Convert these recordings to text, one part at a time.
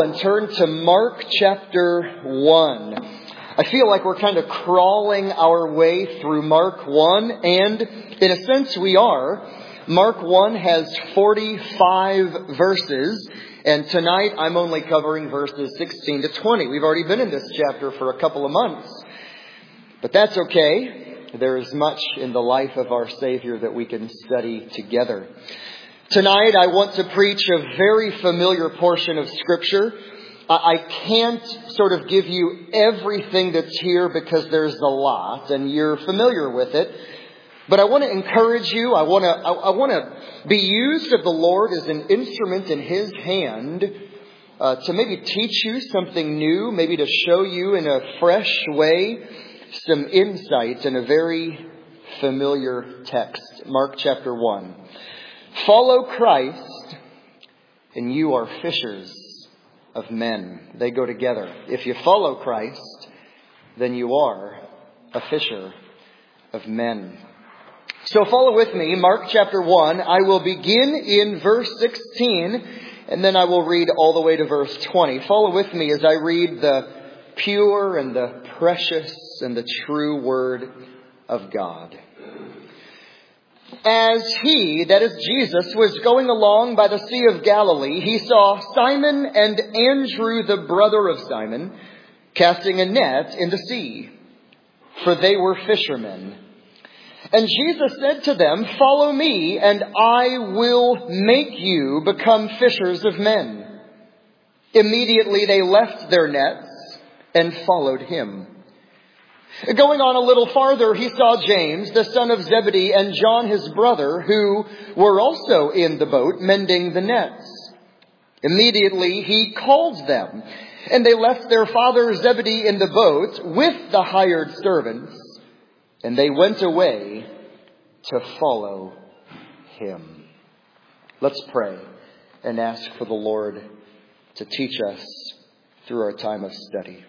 and turn to Mark chapter 1. I feel like we're kind of crawling our way through Mark 1, and in a sense we are. Mark 1 has 45 verses, and tonight I'm only covering verses 16 to 20. We've already been in this chapter for a couple of months, but that's okay. There is much in the life of our Savior that we can study together. Tonight I want to preach a very familiar portion of Scripture. I can't sort of give you everything that's here because there's a lot and you're familiar with it. But I want to encourage you. I want to be used of the Lord as an instrument in His hand to maybe teach you something new, maybe to show you in a fresh way some insights in a very familiar text. Mark chapter 1. Follow Christ and you are fishers of men. They go together. If you follow Christ, then you are a fisher of men. So follow with me, Mark chapter 1. I will begin in verse 16, and then I will read all the way to verse 20. Follow with me as I read the pure and the precious and the true word of God. As he, that is Jesus, was going along by the Sea of Galilee, he saw Simon and Andrew, the brother of Simon, casting a net in the sea, for they were fishermen. And Jesus said to them, "Follow me, and I will make you become fishers of men." Immediately they left their nets and followed him. Going on a little farther, he saw James, the son of Zebedee, and John his brother, who were also in the boat, mending the nets. Immediately he called them, and they left their father Zebedee in the boat with the hired servants, and they went away to follow him. Let's pray and ask for the Lord to teach us through our time of study.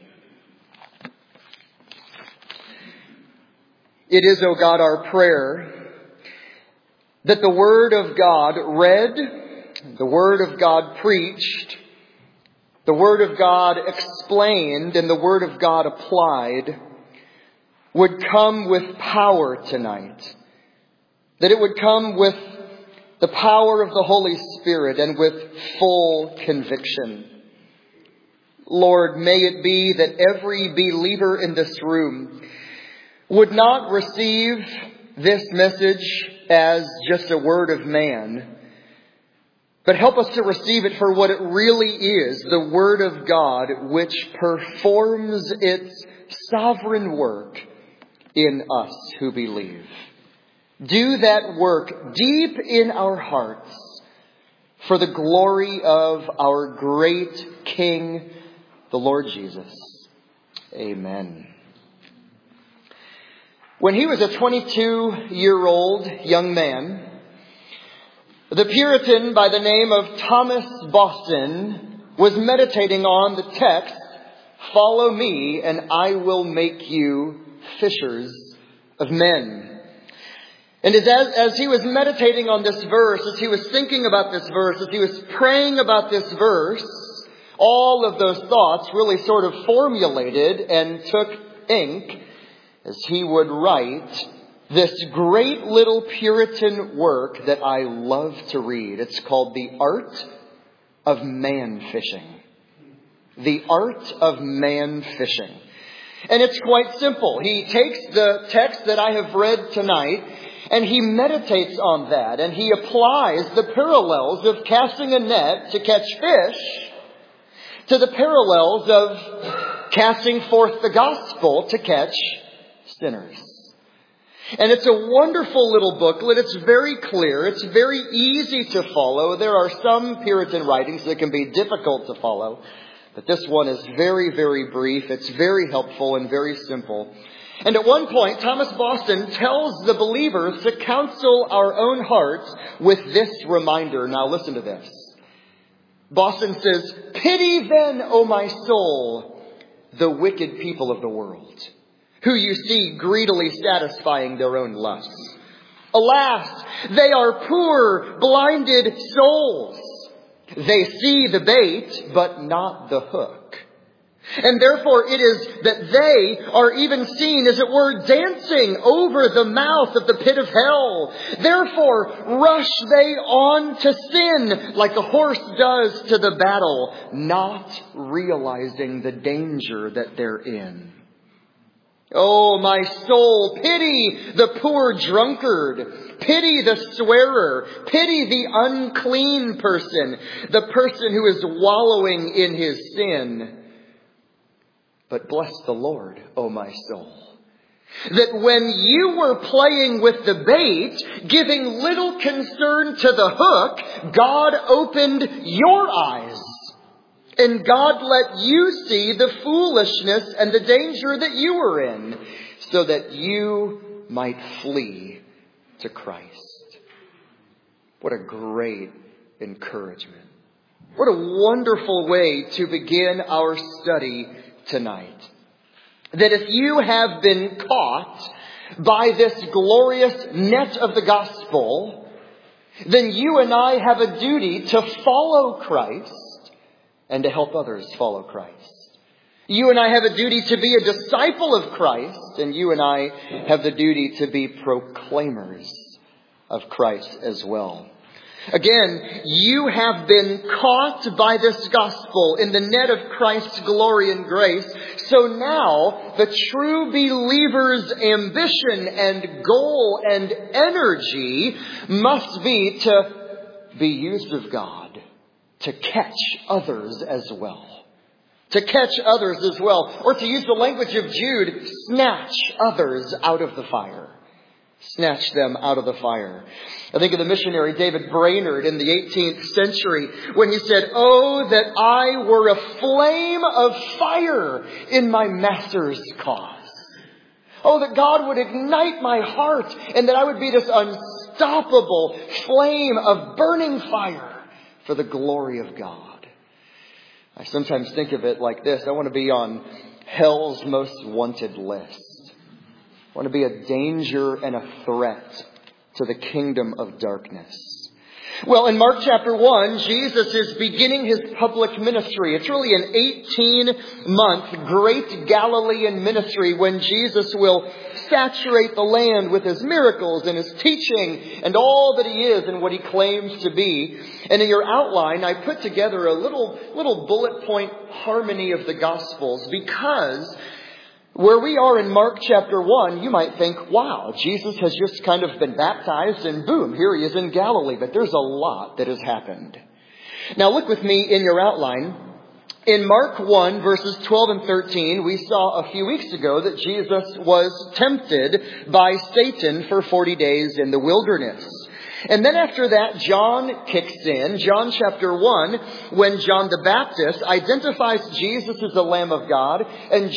It is, O God, our prayer that the Word of God read, the Word of God preached, the Word of God explained, and the Word of God applied would come with power tonight. That it would come with the power of the Holy Spirit and with full conviction. Lord, may it be that every believer in this room would not receive this message as just a word of man, but help us to receive it for what it really is, the Word of God, which performs its sovereign work in us who believe. Do that work deep in our hearts for the glory of our great King, the Lord Jesus. Amen. When he was a 22-year-old young man, the Puritan by the name of Thomas Boston was meditating on the text, "Follow me and I will make you fishers of men." And as he was meditating on this verse, as he was thinking about this verse, as he was praying about this verse, all of those thoughts really sort of formulated and took ink as he would write this great little Puritan work that I love to read. It's called The Art of Man Fishing. The Art of Man Fishing. And it's quite simple. He takes the text that I have read tonight and he meditates on that, and he applies the parallels of casting a net to catch fish to the parallels of casting forth the gospel to catch sinners. And it's a wonderful little booklet. It's very clear. It's very easy to follow. There are some Puritan writings that can be difficult to follow, but this one is very, very brief. It's very helpful and very simple. And at one point, Thomas Boston tells the believers to counsel our own hearts with this reminder. Now listen to this. Boston says, "Pity then, O my soul, the wicked people of the world, who you see greedily satisfying their own lusts. Alas, they are poor, blinded souls. They see the bait, but not the hook. And therefore it is that they are even seen, as it were, dancing over the mouth of the pit of hell. Therefore rush they on to sin like a horse does to the battle, not realizing the danger that they're in. Oh, my soul, pity the poor drunkard. Pity the swearer. Pity the unclean person. The person who is wallowing in his sin. But bless the Lord, O my soul, that when you were playing with the bait, giving little concern to the hook, God opened your eyes. And God let you see the foolishness and the danger that you were in, so that you might flee to Christ. What a great encouragement. What a wonderful way to begin our study tonight. That if you have been caught by this glorious net of the gospel, then you and I have a duty to follow Christ and to help others follow Christ. You and I have a duty to be a disciple of Christ, and you and I have the duty to be proclaimers of Christ as well. Again, you have been caught by this gospel in the net of Christ's glory and grace. So now the true believer's ambition and goal and energy must be to be used of God to catch others as well. To catch others as well. Or to use the language of Jude, snatch others out of the fire. Snatch them out of the fire. I think of the missionary David Brainerd in the 18th century when he said, "Oh, that I were a flame of fire in my master's cause. Oh, that God would ignite my heart and that I would be this unstoppable flame of burning fire for the glory of God." I sometimes think of it like this. I want to be on hell's most wanted list. I want to be a danger and a threat to the kingdom of darkness. Well, in Mark chapter 1, Jesus is beginning his public ministry. It's really an 18-month great Galilean ministry when Jesus will saturate the land with his miracles and his teaching and all that he is and what he claims to be. And in your outline, I put together a little bullet point harmony of the Gospels, because where we are in Mark chapter 1, you might think, wow, Jesus has just kind of been baptized and boom, here he is in Galilee. But there's a lot that has happened. Now look with me in your outline. In Mark 1, verses 12 and 13, we saw a few weeks ago that Jesus was tempted by Satan for 40 days in the wilderness. And then after that, John kicks in. John chapter 1, when John the Baptist identifies Jesus as the Lamb of God. And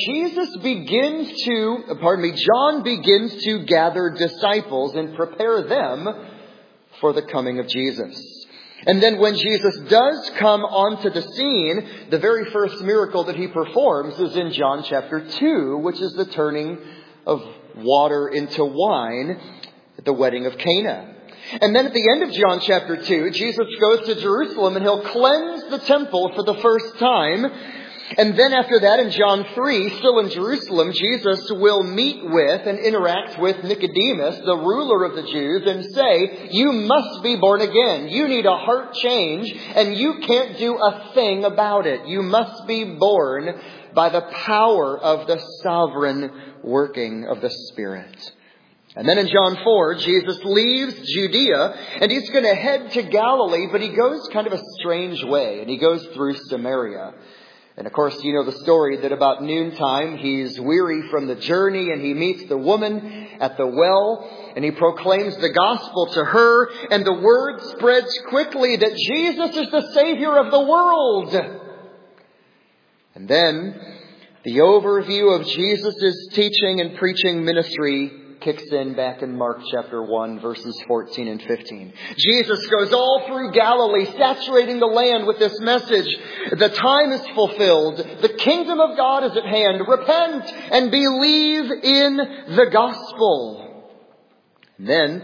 John begins to gather disciples and prepare them for the coming of Jesus. And then when Jesus does come onto the scene, the very first miracle that he performs is in John chapter 2, which is the turning of water into wine at the wedding of Cana. And then at the end of John chapter 2, Jesus goes to Jerusalem and he'll cleanse the temple for the first time. And then after that, in John 3, still in Jerusalem, Jesus will meet with and interact with Nicodemus, the ruler of the Jews, and say, you must be born again. You need a heart change, and you can't do a thing about it. You must be born by the power of the sovereign working of the Spirit. And then in John 4, Jesus leaves Judea and he's going to head to Galilee, but he goes kind of a strange way, and he goes through Samaria. And of course, you know the story that about noontime, he's weary from the journey and he meets the woman at the well and he proclaims the gospel to her, and the word spreads quickly that Jesus is the Savior of the world. And then the overview of Jesus' teaching and preaching ministry kicks in back in Mark chapter 1, verses 14 and 15. Jesus goes all through Galilee, saturating the land with this message. The time is fulfilled. The kingdom of God is at hand. Repent and believe in the gospel. Then,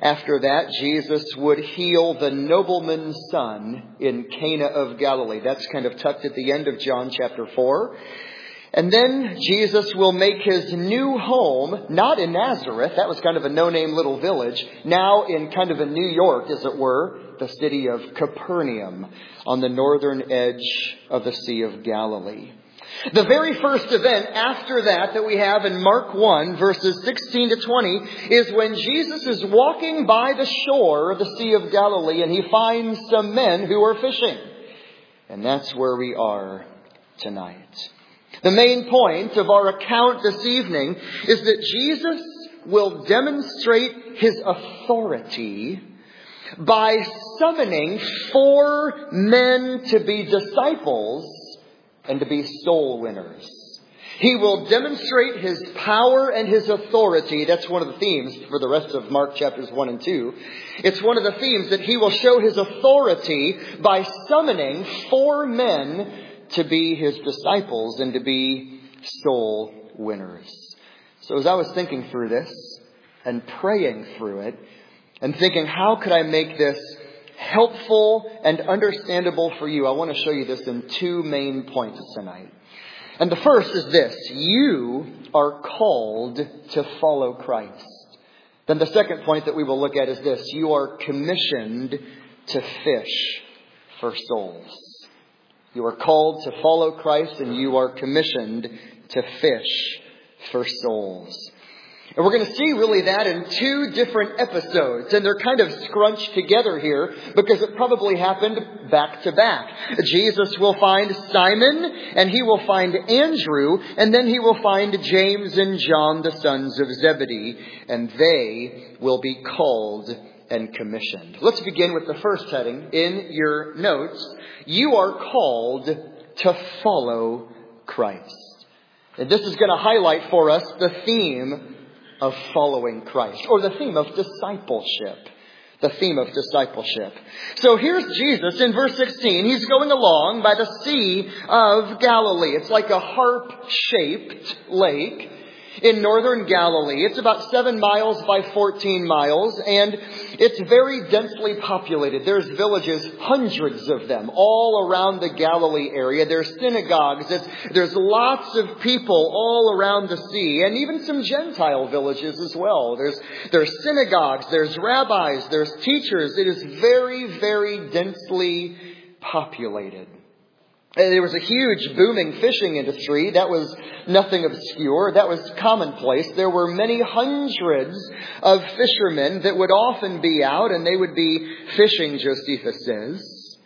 After that, Jesus would heal the nobleman's son in Cana of Galilee. That's kind of tucked at the end of John chapter 4. And then Jesus will make his new home, not in Nazareth, that was kind of a no-name little village, now in kind of a New York, as it were, the city of Capernaum, on the northern edge of the Sea of Galilee. The very first event after that we have in Mark 1, verses 16 to 20, is when Jesus is walking by the shore of the Sea of Galilee and he finds some men who are fishing. And that's where we are tonight. The main point of our account this evening is that Jesus will demonstrate his authority by summoning 4 men to be disciples and to be soul winners. He will demonstrate his power and his authority. That's one of the themes for the rest of Mark chapters 1 and 2. It's one of the themes that he will show his authority by summoning 4 men to be his disciples and to be soul winners. So as I was thinking through this and praying through it and thinking, how could I make this helpful and understandable for you? I want to show you this in 2 main points tonight. And the first is this: you are called to follow Christ. Then the second point that we will look at is this: you are commissioned to fish for souls. You are called to follow Christ and you are commissioned to fish for souls. And we're going to see really that in 2 different episodes. And they're kind of scrunched together here because it probably happened back to back. Jesus will find Simon and he will find Andrew. And then he will find James and John, the sons of Zebedee. And they will be called and commissioned. Let's begin with the first heading in your notes. You are called to follow Christ. And this is going to highlight for us the theme of following Christ, or the theme of discipleship. The theme of discipleship. So here's Jesus in verse 16. He's going along by the Sea of Galilee. It's like a harp-shaped lake in northern Galilee. It's about 7 miles by 14 miles, and it's very densely populated. There's villages, hundreds of them, all around the Galilee area. There's synagogues. There's lots of people all around the sea, and even some Gentile villages as well. There's synagogues, there's rabbis, there's teachers. It is very, very densely populated. There was a huge booming fishing industry. That was nothing obscure. That was commonplace. There were many hundreds of fishermen that would often be out and they would be fishing, Josephus says.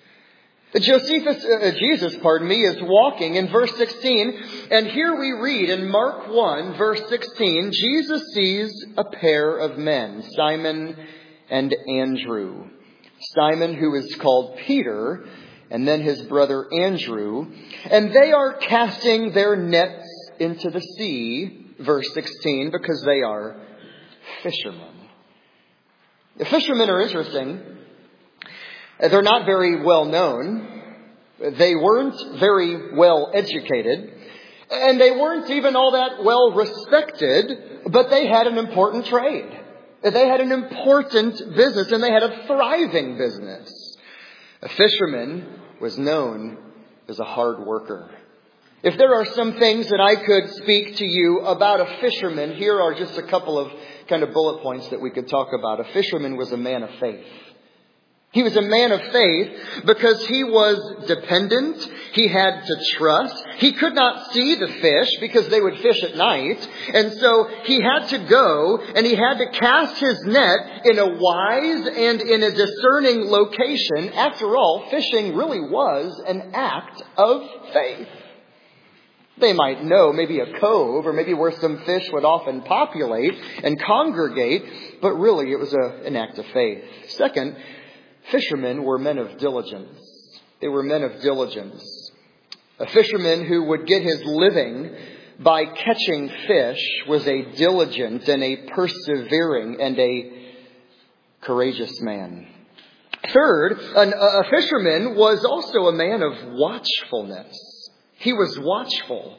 Jesus is walking in verse 16. And here we read in Mark 1, verse 16, Jesus sees a pair of men, Simon and Andrew. Simon, who is called Peter, and then his brother Andrew, and they are casting their nets into the sea, verse 16, because they are fishermen. The fishermen are interesting. They're not very well known. They weren't very well educated. And they weren't even all that well respected, but they had an important trade. They had an important business, and they had a thriving business. A fisherman was known as a hard worker. If there are some things that I could speak to you about a fisherman, here are just a couple of kind of bullet points that we could talk about. A fisherman was a man of faith. He was a man of faith because he was dependent. He had to trust. He could not see the fish because they would fish at night. And so he had to go and he had to cast his net in a wise and in a discerning location. After all, fishing really was an act of faith. They might know maybe a cove or maybe where some fish would often populate and congregate, but really it was an act of faith. Second, fishermen were men of diligence. They were men of diligence. A fisherman who would get his living by catching fish was a diligent and a persevering and a courageous man. Third, a fisherman was also a man of watchfulness. He was watchful.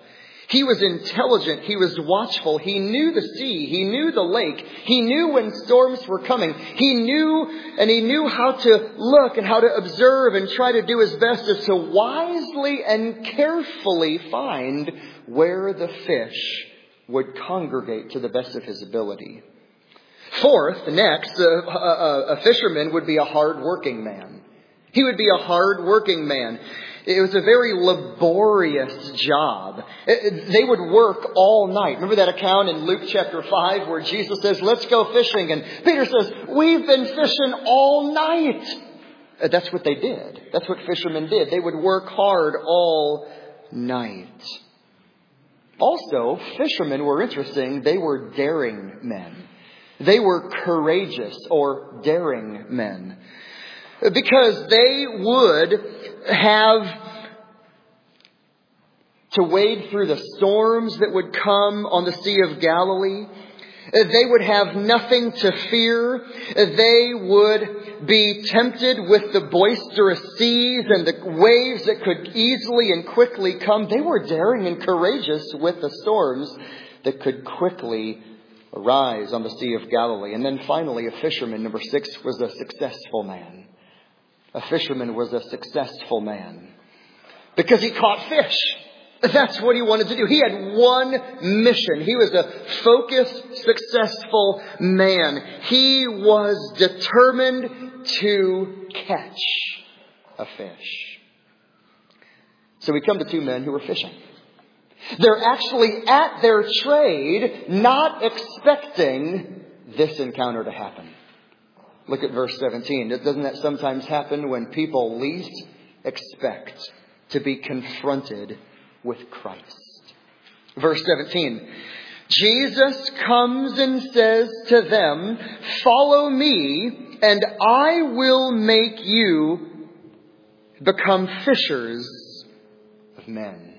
He was intelligent. He was watchful. He knew the sea. He knew the lake. He knew when storms were coming. He knew how to look and how to observe and try to do his best as to wisely and carefully find where the fish would congregate to the best of his ability. Fourth, next, a fisherman would be a hard-working man. He would be a hard-working man. It was a very laborious job. They would work all night. Remember that account in Luke chapter 5 where Jesus says, let's go fishing. And Peter says, we've been fishing all night. That's what they did. That's what fishermen did. They would work hard all night. Also, fishermen were interesting. They were daring men. They were courageous or daring men. Because they would have to wade through the storms that would come on the Sea of Galilee. They would have nothing to fear. They would be tempted with the boisterous seas and the waves that could easily and quickly come. They were daring and courageous with the storms that could quickly arise on the Sea of Galilee. And then finally, a fisherman, number 6, was a successful man. A fisherman was a successful man because he caught fish. That's what he wanted to do. He had one mission. He was a focused, successful man. He was determined to catch a fish. So we come to two men who were fishing. They're actually at their trade, not expecting this encounter to happen. Look at verse 17. Doesn't that sometimes happen when people least expect to be confronted with Christ? Verse 17. Jesus comes and says to them, follow me and I will make you become fishers of men.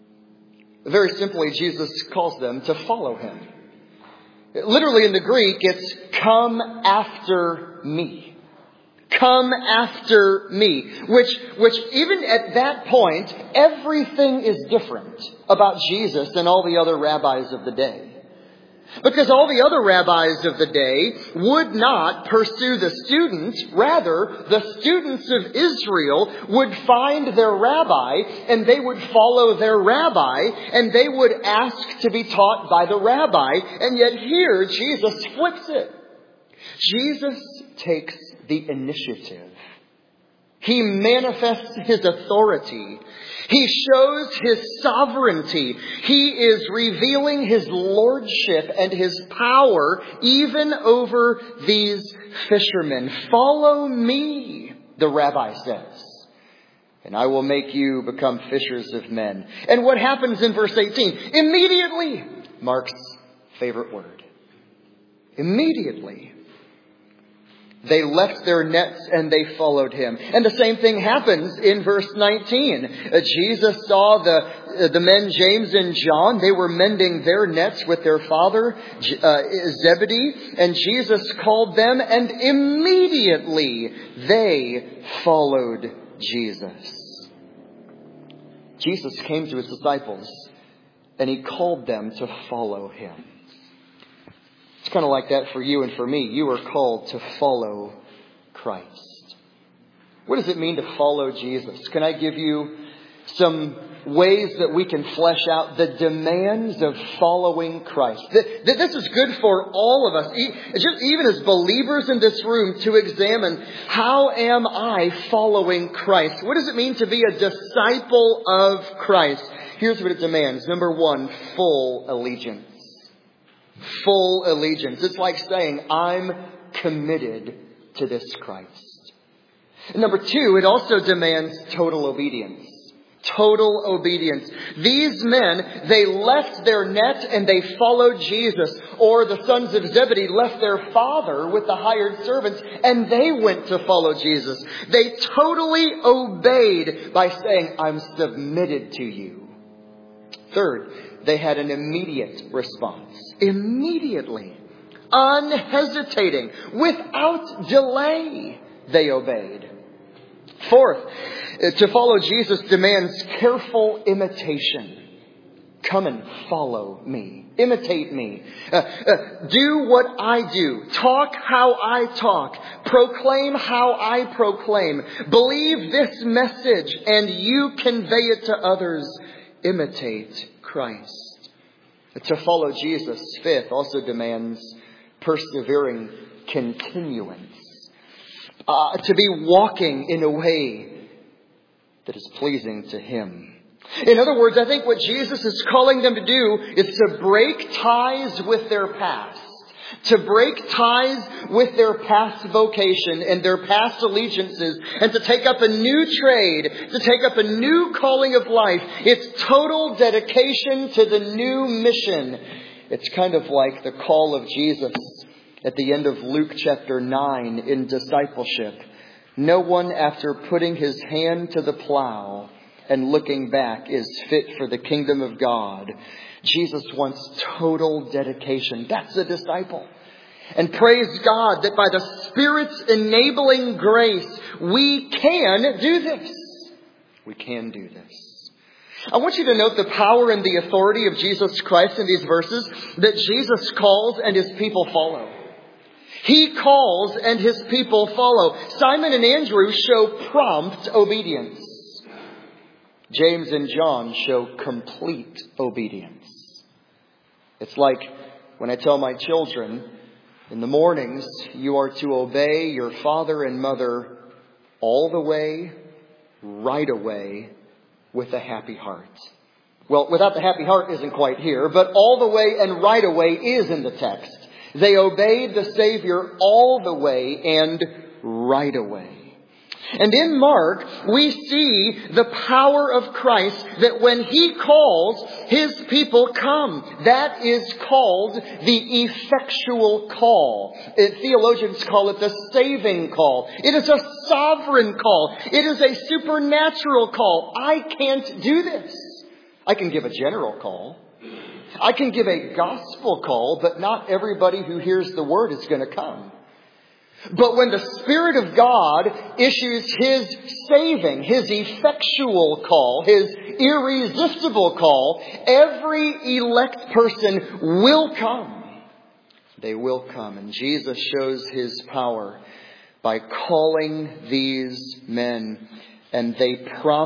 Very simply, Jesus calls them to follow him. Literally in the Greek, it's come after me. Come after me. Which even at that point, everything is different about Jesus than all the other rabbis of the day. Because all the other rabbis of the day would not pursue the students. Rather, the students of Israel would find their rabbi and they would follow their rabbi and they would ask to be taught by the rabbi. And yet here, Jesus flips it. Jesus takes the initiative. He manifests his authority. He shows his sovereignty. He is revealing his lordship and his power even over these fishermen. Follow me, the rabbi says, and I will make you become fishers of men. And what happens in verse 18? Immediately, Mark's favorite word. Immediately. They left their nets and they followed him. And the same thing happens in verse 19. Jesus saw the men James and John. They were mending their nets with their father, Zebedee. And Jesus called them and immediately they followed Jesus. Jesus came to his disciples and he called them to follow him. It's kind of like that for you and for me. You are called to follow Christ. What does it mean to follow Jesus? Can I give you some ways that we can flesh out the demands of following Christ? This is good for all of us, even as believers in this room, to examine, how am I following Christ? What does it mean to be a disciple of Christ? Here's what it demands. Number 1, full allegiance. Full allegiance. It's like saying, I'm committed to this Christ. And number 2, it also demands total obedience. Total obedience. These men, they left their net and they followed Jesus. Or the sons of Zebedee left their father with the hired servants and they went to follow Jesus. They totally obeyed by saying, I'm submitted to you. Third, they had an immediate response. Immediately, unhesitating, without delay, they obeyed. Fourth, to follow Jesus demands careful imitation. Come and follow me. Imitate me. Do what I do. Talk how I talk. Proclaim how I proclaim. Believe this message and you convey it to others. Imitate Christ. To follow Jesus, fifth, also demands persevering continuance. To be walking in a way that is pleasing to Him. In other words, I think what Jesus is calling them to do is to break ties with their past. To break ties with their past vocation and their past allegiances and to take up a new trade, to take up a new calling of life. It's total dedication to the new mission. It's kind of like the call of Jesus at the end of Luke chapter 9 in discipleship. No one after putting his hand to the plow and looking back is fit for the kingdom of God. Jesus wants total dedication. That's a disciple. And praise God that by the Spirit's enabling grace, we can do this. We can do this. I want you to note the power and the authority of Jesus Christ in these verses, that Jesus calls and His people follow. He calls and His people follow. Simon and Andrew show prompt obedience. James and John show complete obedience. It's like when I tell my children, in the mornings, you are to obey your father and mother all the way, right away, with a happy heart. Well, without the happy heart isn't quite here, but all the way and right away is in the text. They obeyed the Savior all the way and right away. And in Mark, we see the power of Christ that when He calls, His people come. That is called the effectual call. Theologians call it the saving call. It is a sovereign call. It is a supernatural call. I can't do this. I can give a general call. I can give a gospel call, but not everybody who hears the word is going to come. But when the Spirit of God issues His saving, His effectual call, His irresistible call, every elect person will come. They will come. And Jesus shows His power by calling these men. And they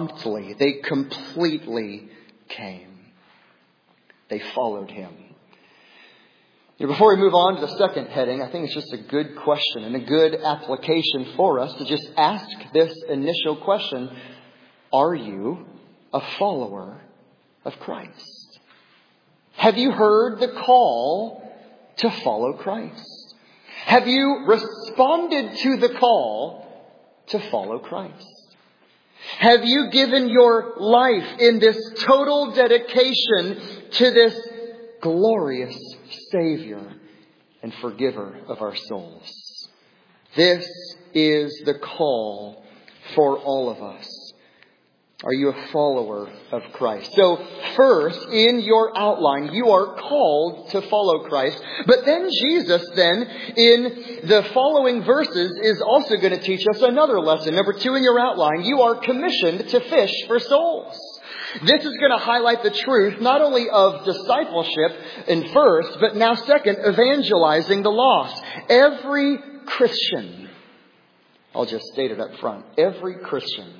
completely came. They followed Him. Before we move on to the second heading, I think it's just a good question and a good application for us to just ask this initial question. Are you a follower of Christ? Have you heard the call to follow Christ? Have you responded to the call to follow Christ? Have you given your life in this total dedication to this glorious Savior and forgiver of our souls? This is the call for all of us. Are you a follower of Christ? So first, in your outline, you are called to follow Christ. But then Jesus, in the following verses, is also going to teach us another lesson. Number 2 in your outline, you are commissioned to fish for souls. This is going to highlight the truth not only of discipleship in first, but now second, evangelizing the lost. Every Christian, I'll just state it up front, every Christian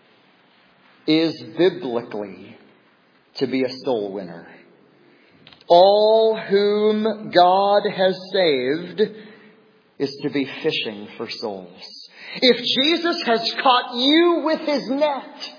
is biblically to be a soul winner. All whom God has saved is to be fishing for souls. If Jesus has caught you with His net,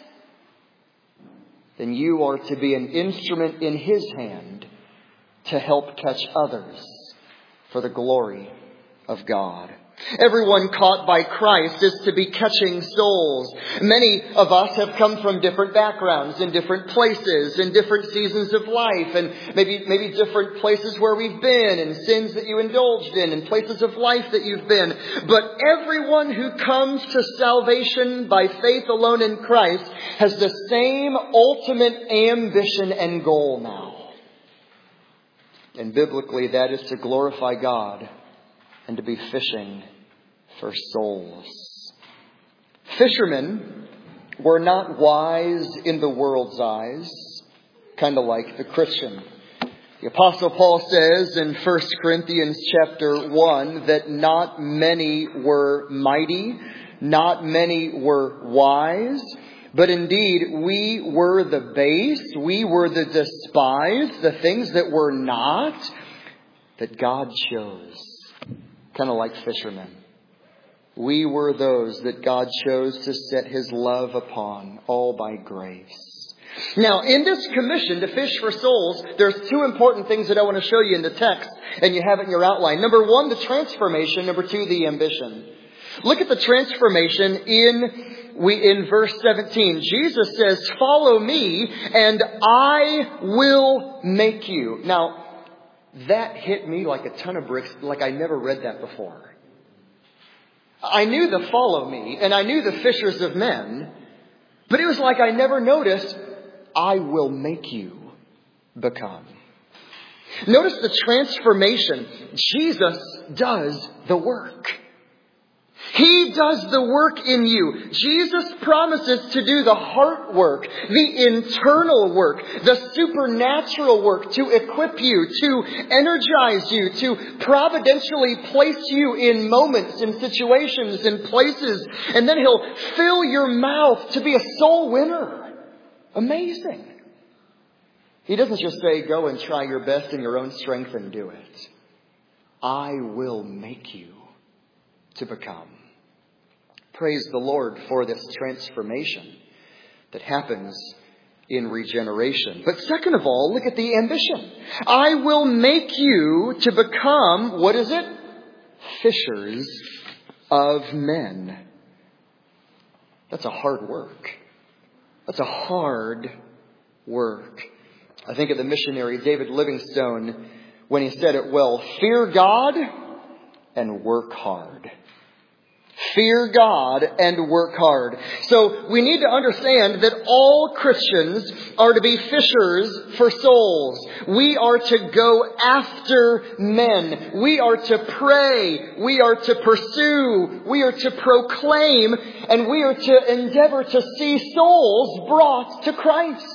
then you are to be an instrument in His hand to help catch others for the glory of God. Everyone caught by Christ is to be catching souls. Many of us have come from different backgrounds, in different places, in different seasons of life, and maybe different places where we've been, and sins that you indulged in, and places of life that you've been. But everyone who comes to salvation by faith alone in Christ has the same ultimate ambition and goal now. And biblically, that is to glorify God and to be fishing for souls. Fishermen were not wise in the world's eyes. kind of like the Christian. The Apostle Paul says in 1 Corinthians chapter 1 that not many were mighty, not many were wise, but indeed we were the base, we were the despised, the things that were not, that God chose. Kind of like fishermen. We were those that God chose to set His love upon, all by grace. Now, in this commission to fish for souls, there's two important things that I want to show you in the text, and you have it in your outline. Number one, the transformation. Number two, the ambition. Look at the transformation in verse 17. Jesus says, "Follow me, and I will make you." Now, that hit me like a ton of bricks, like I never read that before. I knew the follow me, and I knew the fishers of men, but it was like I never noticed, I will make you become. Notice the transformation. Jesus does the work. He does the work in you. Jesus promises to do the heart work, the internal work, the supernatural work to equip you, to energize you, to providentially place you in moments, in situations, in places. And then He'll fill your mouth to be a soul winner. Amazing. He doesn't just say, go and try your best in your own strength and do it. I will make you to become. Praise the Lord for this transformation that happens in regeneration. But second of all, look at the ambition. I will make you to become, what is it? Fishers of men. That's a hard work. That's a hard work. I think of the missionary David Livingstone when he said it well, fear God and work hard. Fear God and work hard. So we need to understand that all Christians are to be fishers for souls. We are to go after men. We are to pray. We are to pursue. We are to proclaim. And we are to endeavor to see souls brought to Christ.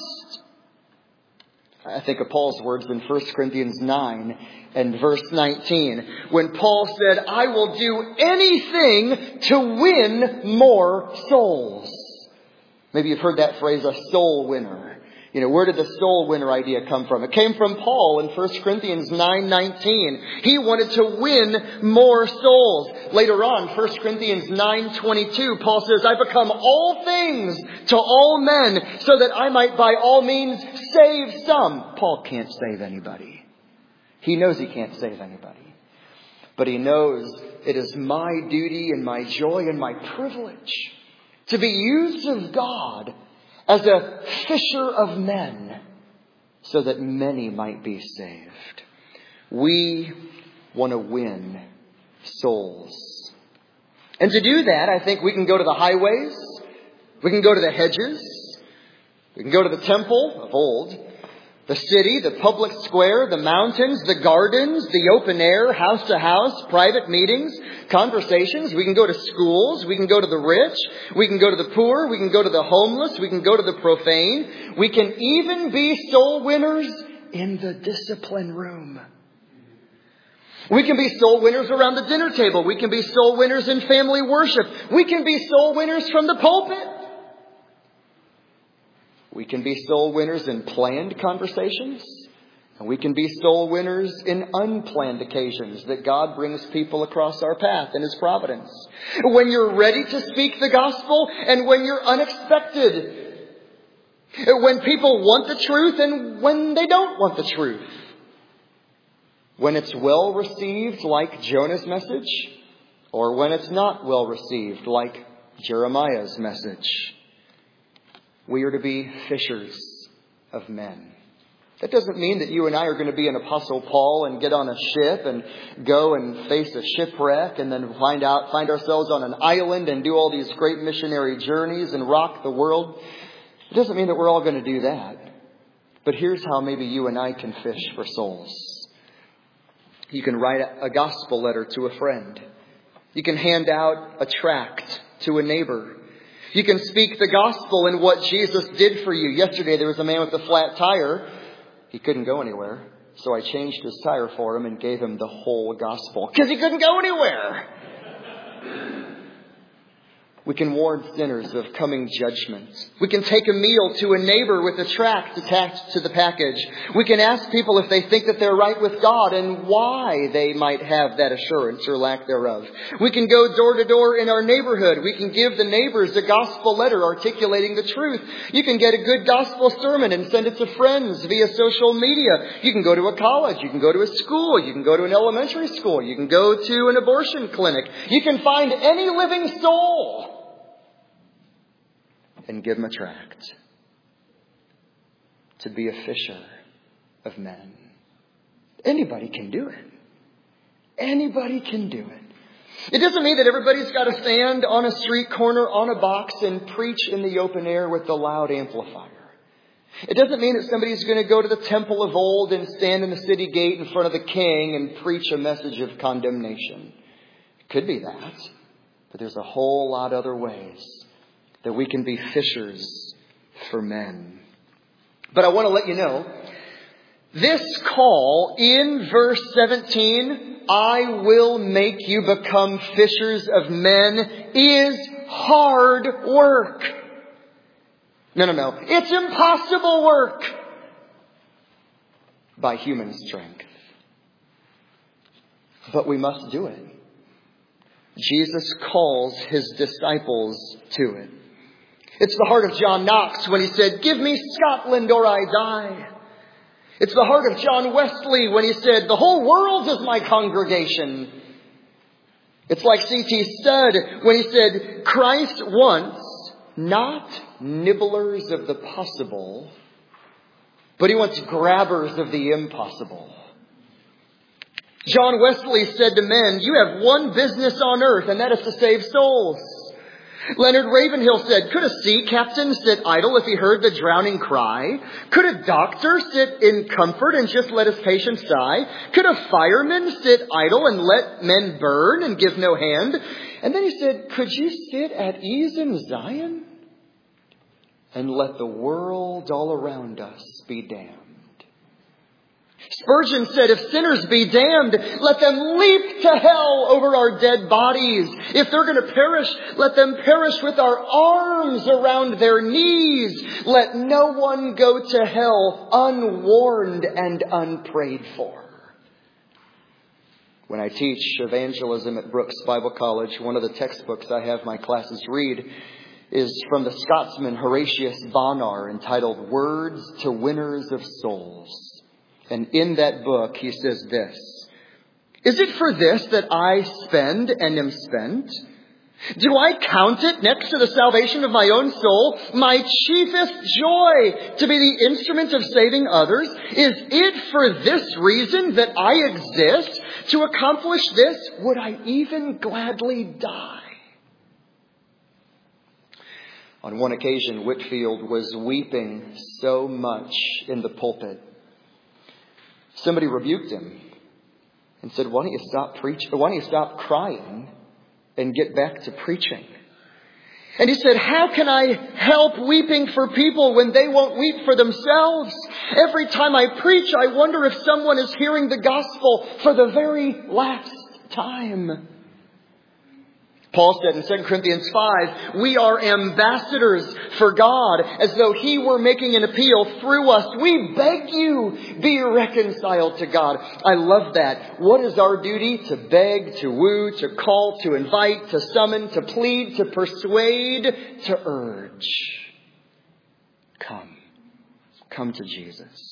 I think of Paul's words in 1 Corinthians 9 and verse 19. When Paul said, I will do anything to win more souls. Maybe you've heard that phrase, a soul winner. You know, where did the soul winner idea come from? It came from Paul in 1 Corinthians 9:19. He wanted to win more souls. Later on, 1 Corinthians 9:22, Paul says, I become all things to all men so that I might by all means save some. Paul can't save anybody. He knows he can't save anybody. But he knows it is my duty and my joy and my privilege to be used of God as a fisher of men so that many might be saved. We want to win souls. And to do that, I think we can go to the highways. We can go to the hedges. We can go to the temple of old. The city, the public square, the mountains, the gardens, the open air, house to house, private meetings, conversations. We can go to schools. We can go to the rich. We can go to the poor. We can go to the homeless. We can go to the profane. We can even be soul winners in the discipline room. We can be soul winners around the dinner table. We can be soul winners in family worship. We can be soul winners from the pulpit. We can be soul winners in planned conversations. And we can be soul winners in unplanned occasions that God brings people across our path in His providence. When you're ready to speak the gospel and when you're unexpected. When people want the truth and when they don't want the truth. When it's well received like Jonah's message or when it's not well received like Jeremiah's message. We are to be fishers of men. That doesn't mean that you and I are going to be an Apostle Paul and get on a ship and go and face a shipwreck and then find ourselves on an island and do all these great missionary journeys and rock the world. It doesn't mean that we're all going to do that. But here's how maybe you and I can fish for souls. You can write a gospel letter to a friend. You can hand out a tract to a neighbor. You can speak the gospel and what Jesus did for you. Yesterday there was a man with a flat tire. He couldn't go anywhere. So I changed his tire for him and gave him the whole gospel. Because he couldn't go anywhere. We can warn sinners of coming judgment. We can take a meal to a neighbor with a tract attached to the package. We can ask people if they think that they're right with God and why they might have that assurance or lack thereof. We can go door to door in our neighborhood. We can give the neighbors a gospel letter articulating the truth. You can get a good gospel sermon and send it to friends via social media. You can go to a college. You can go to a school. You can go to an elementary school. You can go to an abortion clinic. You can find any living soul and give them a tract to be a fisher of men. Anybody can do it. Anybody can do it. It doesn't mean that everybody's got to stand on a street corner on a box and preach in the open air with the loud amplifier. It doesn't mean that somebody's going to go to the temple of old and stand in the city gate in front of the king and preach a message of condemnation. It could be that, but there's a whole lot other ways that we can be fishers for men. But I want to let you know, this call in verse 17, I will make you become fishers of men, is hard work. No. It's impossible work by human strength. But we must do it. Jesus calls his disciples to it. It's the heart of John Knox when he said, "Give me Scotland or I die." It's the heart of John Wesley when he said, "The whole world is my congregation." It's like C.T. Studd when he said, "Christ wants not nibblers of the possible, but he wants grabbers of the impossible." John Wesley said to men, "You have one business on earth, and that is to save souls." Leonard Ravenhill said, "Could a sea captain sit idle if he heard the drowning cry? Could a doctor sit in comfort and just let his patients die? Could a fireman sit idle and let men burn and give no hand?" And then he said, "Could you sit at ease in Zion and let the world all around us be damned?" Spurgeon said, "If sinners be damned, let them leap to hell over our dead bodies. If they're going to perish, let them perish with our arms around their knees. Let no one go to hell unwarned and unprayed for." When I teach evangelism at Brooks Bible College, one of the textbooks I have my classes read is from the Scotsman Horatius Bonar, entitled "Words to Winners of Souls." And in that book, he says this: "Is it for this that I spend and am spent? Do I count it, next to the salvation of my own soul, my chiefest joy to be the instrument of saving others? Is it for this reason that I exist? To accomplish this, would I even gladly die?" On one occasion, Whitefield was weeping so much in the pulpit. Somebody rebuked him and said, "Why don't you stop preaching? Why don't you stop crying and get back to preaching?" And he said, "How can I help weeping for people when they won't weep for themselves? Every time I preach, I wonder if someone is hearing the gospel for the very last time." Paul said in 2 Corinthians 5, "We are ambassadors for God, as though He were making an appeal through us. We beg you, be reconciled to God." I love that. What is our duty? To beg, to woo, to call, to invite, to summon, to plead, to persuade, to urge. Come to Jesus.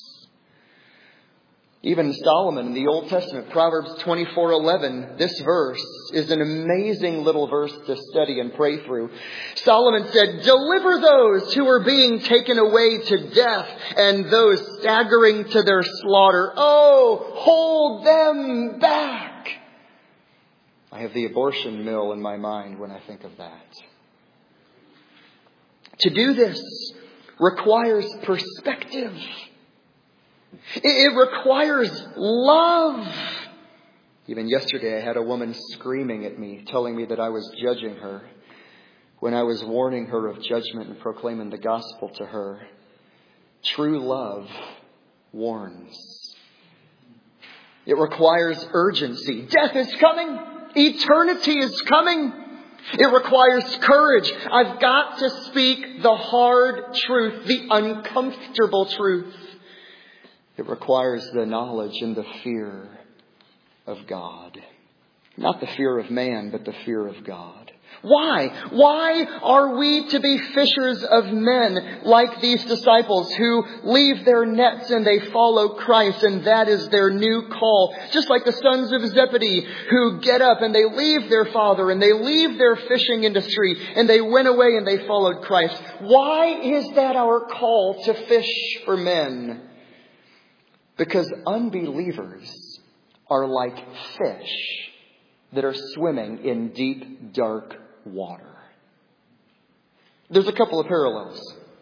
Even Solomon in the Old Testament, Proverbs 24:11, this verse is an amazing little verse to study and pray through. Solomon said, "Deliver those who are being taken away to death and those staggering to their slaughter. Oh, hold them back." I have the abortion mill in my mind when I think of that. To do this requires perspective. It requires love. Even yesterday I had a woman screaming at me, telling me that I was judging her. when I was warning her of judgment and proclaiming the gospel to her. True love warns. It requires urgency. Death is coming. Eternity is coming. It requires courage. I've got to speak the hard truth, the uncomfortable truth. It requires the knowledge and the fear of God. Not the fear of man, but the fear of God. Why? Why are we to be fishers of men like these disciples who leave their nets and they follow Christ, and that is their new call? Just like the sons of Zebedee who get up and they leave their father and they leave their fishing industry and they went away and they followed Christ. Why is that our call to fish for men? Because unbelievers are like fish that are swimming in deep, dark water. There's a couple of parallels.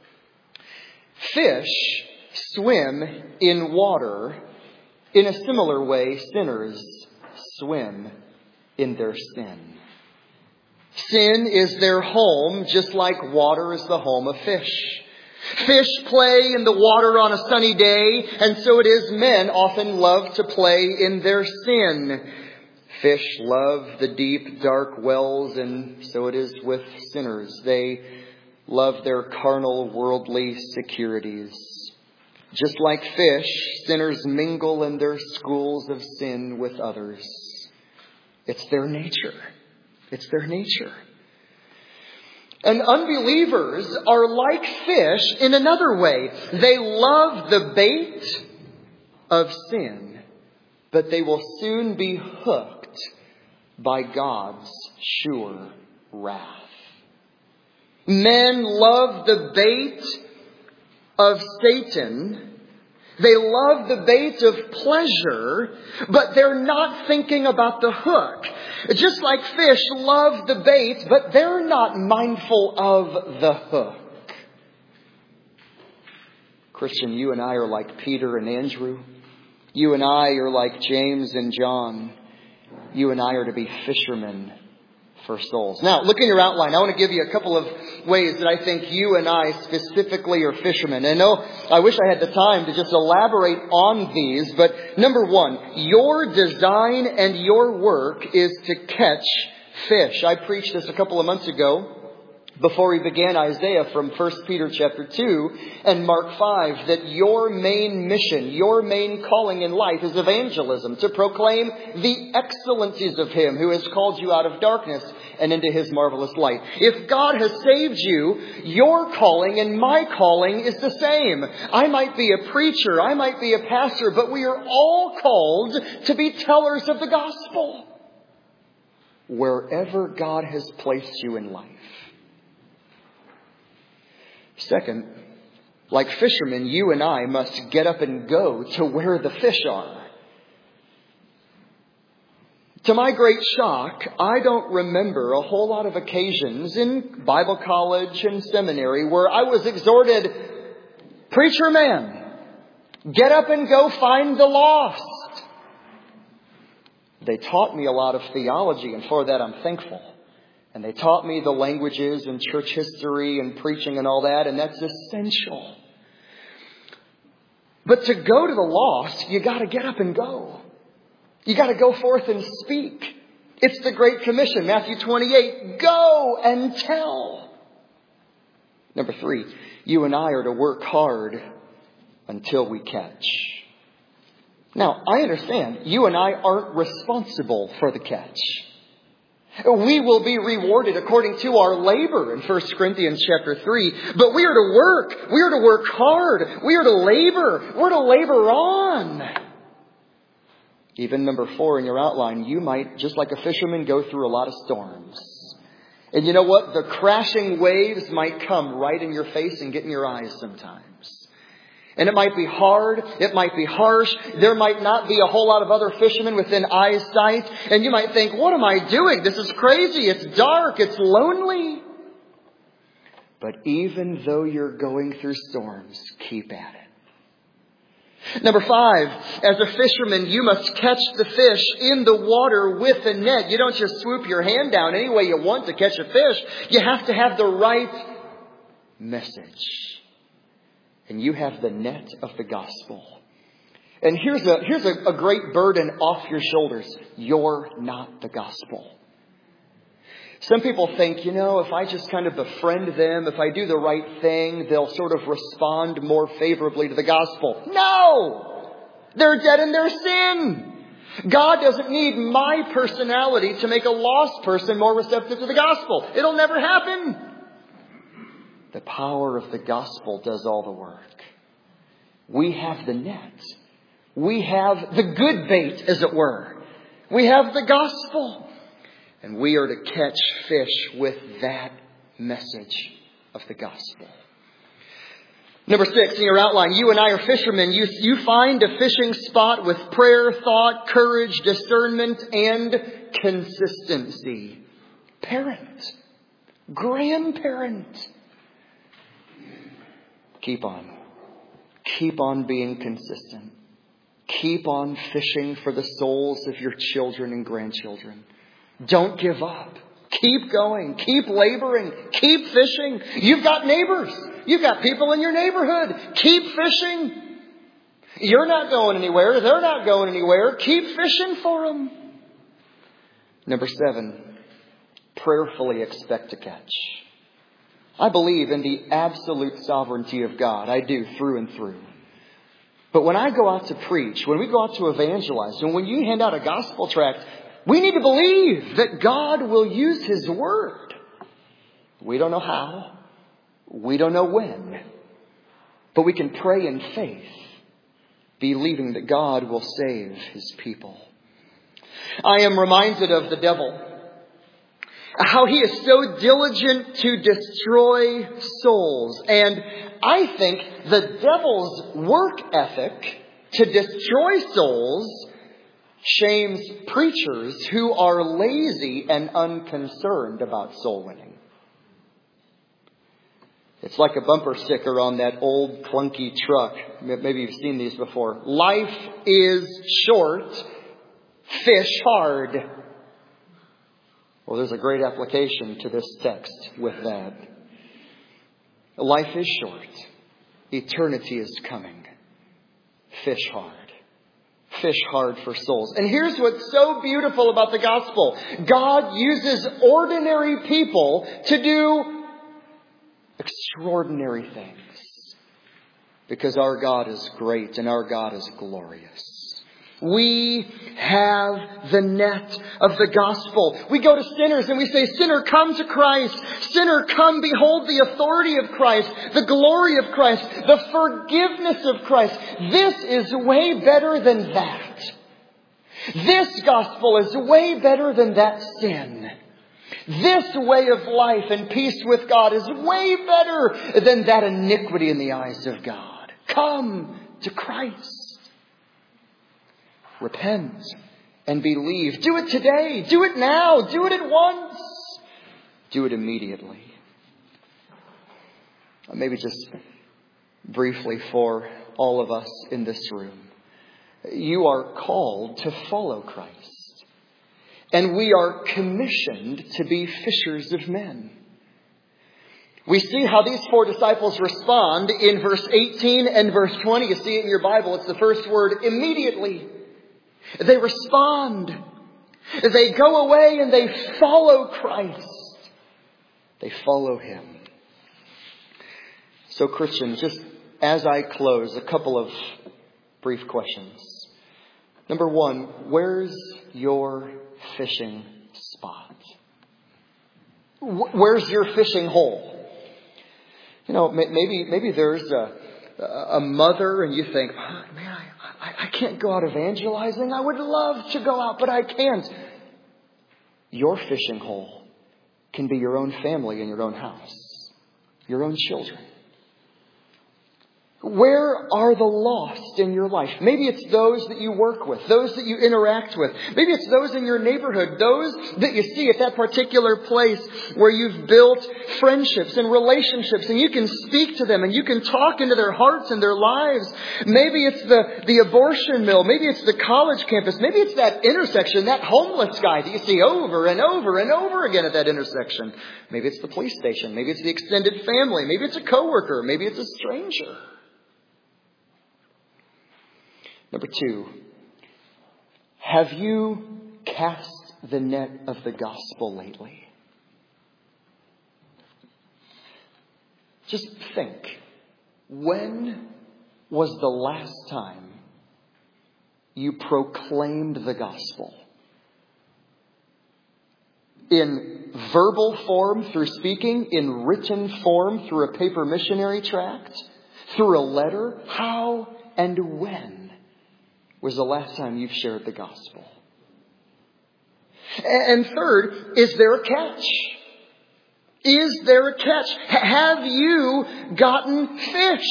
Fish swim in water. In a similar way, sinners swim in their sin. Sin is their home, just like water is the home of fish. Fish play in the water on a sunny day, and so it is men often love to play in their sin. Fish love the deep, dark wells, and so it is with sinners. They love their carnal, worldly securities. Just like fish, sinners mingle in their schools of sin with others. It's their nature. It's their nature. And unbelievers are like fish in another way. They love the bait of sin, but they will soon be hooked by God's sure wrath. Men love the bait of Satan. They love the bait of pleasure, but they're not thinking about the hook. Just like fish love the bait, but they're not mindful of the hook. Christian, you and I are like Peter and Andrew. You and I are like James and John. You and I are to be fishermen for souls. Now, look in your outline. I want to give you a couple of ways that I think you and I specifically are fishermen. And I wish I had the time to just elaborate on these. But number one, your design and your work is to catch fish. I preached this a couple of months ago before we began Isaiah from 1 Peter chapter 2 and Mark 5, that your main mission, your main calling in life is evangelism, to proclaim the excellencies of Him who has called you out of darkness and into His marvelous light. If God has saved you, your calling and my calling is the same. I might be a preacher, I might be a pastor, but we are all called to be tellers of the gospel wherever God has placed you in life. Second, like fishermen, you and I must get up and go to where the fish are. To my great shock, I don't remember a whole lot of occasions in Bible college and seminary where I was exhorted, preacher man, get up and go find the lost. They taught me a lot of theology, and for that I'm thankful. And they taught me the languages and church history and preaching and all that, and that's essential. But to go to the lost, you got to get up and go. You got to go forth and speak. It's the Great Commission, Matthew 28. Go and tell. Number 3, you and I are to work hard until we catch. Now, I understand you and I aren't responsible for the catch. We will be rewarded according to our labor in 1 Corinthians chapter 3. But we are to work. We are to work hard. We are to labor. We're to labor on. Even number 4 in your outline, you might, just like a fisherman, go through a lot of storms. And you know what? The crashing waves might come right in your face and get in your eyes sometimes. And it might be hard. It might be harsh. There might not be a whole lot of other fishermen within eyesight. And you might think, what am I doing? This is crazy. It's dark. It's lonely. But even though you're going through storms, keep at it. Number 5, as a fisherman, you must catch the fish in the water with a net. You don't just swoop your hand down any way you want to catch a fish. You have to have the right message. And you have the net of the gospel. And here's a great burden off your shoulders. You're not the gospel. Some people think, if I just kind of befriend them, if I do the right thing, they'll sort of respond more favorably to the gospel. No! They're dead in their sin. God doesn't need my personality to make a lost person more receptive to the gospel. It'll never happen. The power of the gospel does all the work. We have the net. We have the good bait, as it were. We have the gospel. And we are to catch fish with that message of the gospel. Number 6, in your outline, you and I are fishermen. You find a fishing spot with prayer, thought, courage, discernment, and consistency. Parent. Grandparent. Keep on. Keep on being consistent. Keep on fishing for the souls of your children and grandchildren. Don't give up. Keep going. Keep laboring. Keep fishing. You've got neighbors. You've got people in your neighborhood. Keep fishing. You're not going anywhere. They're not going anywhere. Keep fishing for them. Number 7, prayerfully expect to catch. I believe in the absolute sovereignty of God. I do, through and through. But when I go out to preach, when we go out to evangelize, and when you hand out a gospel tract, we need to believe that God will use His word. We don't know how. We don't know when. But we can pray in faith, believing that God will save His people. I am reminded of the devil. How he is so diligent to destroy souls. And I think the devil's work ethic to destroy souls shames preachers who are lazy and unconcerned about soul winning. It's like a bumper sticker on that old clunky truck. Maybe you've seen these before. Life is short. Fish hard. Well, there's a great application to this text with that. Life is short. Eternity is coming. Fish hard. Fish hard for souls. And here's what's so beautiful about the gospel. God uses ordinary people to do extraordinary things. Because our God is great and our God is glorious. We have the net of the gospel. We go to sinners and we say, sinner, come to Christ. Sinner, come behold the authority of Christ, the glory of Christ, the forgiveness of Christ. This is way better than that. This gospel is way better than that sin. This way of life and peace with God is way better than that iniquity in the eyes of God. Come to Christ. Repent and believe. Do it today. Do it now. Do it at once. Do it immediately. Maybe just briefly for all of us in this room. You are called to follow Christ. And we are commissioned to be fishers of men. We see how these 4 disciples respond in verse 18 and verse 20. You see it in your Bible. It's the first word, immediately. They respond. They go away and they follow Christ. They follow Him. So Christians, just as I close, a couple of brief questions. Number 1, where's your fishing spot? Where's your fishing hole? Maybe there's a mother and you think, man, I can't go out evangelizing. I would love to go out, but I can't. Your fishing hole can be your own family in your own house. Your own children. Where are the lost in your life? Maybe it's those that you work with, those that you interact with. Maybe it's those in your neighborhood, those that you see at that particular place where you've built friendships and relationships, and you can speak to them and you can talk into their hearts and their lives. Maybe it's the abortion mill. Maybe it's the college campus. Maybe it's that intersection, that homeless guy that you see over and over and over again at that intersection. Maybe it's the police station. Maybe it's the extended family. Maybe it's a coworker. Maybe it's a stranger. Number 2, have you cast the net of the gospel lately? Just think, when was the last time you proclaimed the gospel? In verbal form through speaking, in written form through a paper missionary tract, through a letter? How and when was the last time you've shared the gospel? And third, is there a catch? Is there a catch? Have you gotten fish?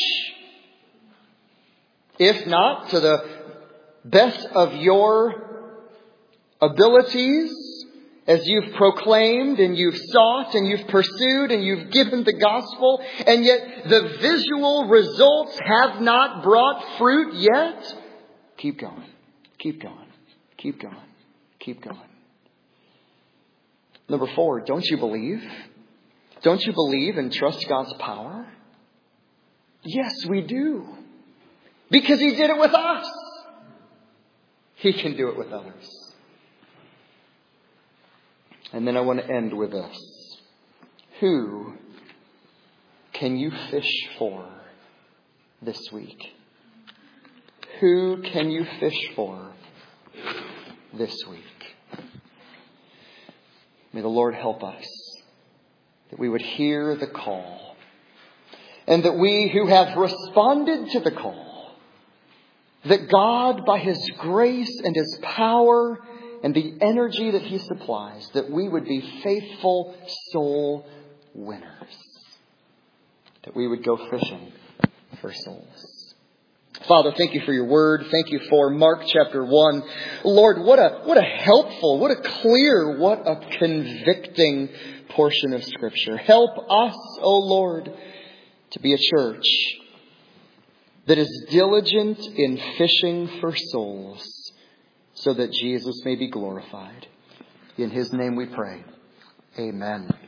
If not, to the best of your abilities, as you've proclaimed and you've sought and you've pursued and you've given the gospel, and yet the visual results have not brought fruit yet, keep going, keep going, keep going, keep going. Number 4, don't you believe? Don't you believe and trust God's power? Yes, we do. Because He did it with us. He can do it with others. And then I want to end with this. Who can you fish for this week? Who can you fish for this week? May the Lord help us, that we would hear the call, and that we who have responded to the call, that God, by His grace and His power and the energy that He supplies, that we would be faithful soul winners, that we would go fishing for souls. Father, thank you for your word. Thank you for Mark chapter 1. Lord, what a helpful, what a clear, what a convicting portion of Scripture. Help us, O Lord, to be a church that is diligent in fishing for souls so that Jesus may be glorified. In His name we pray. Amen.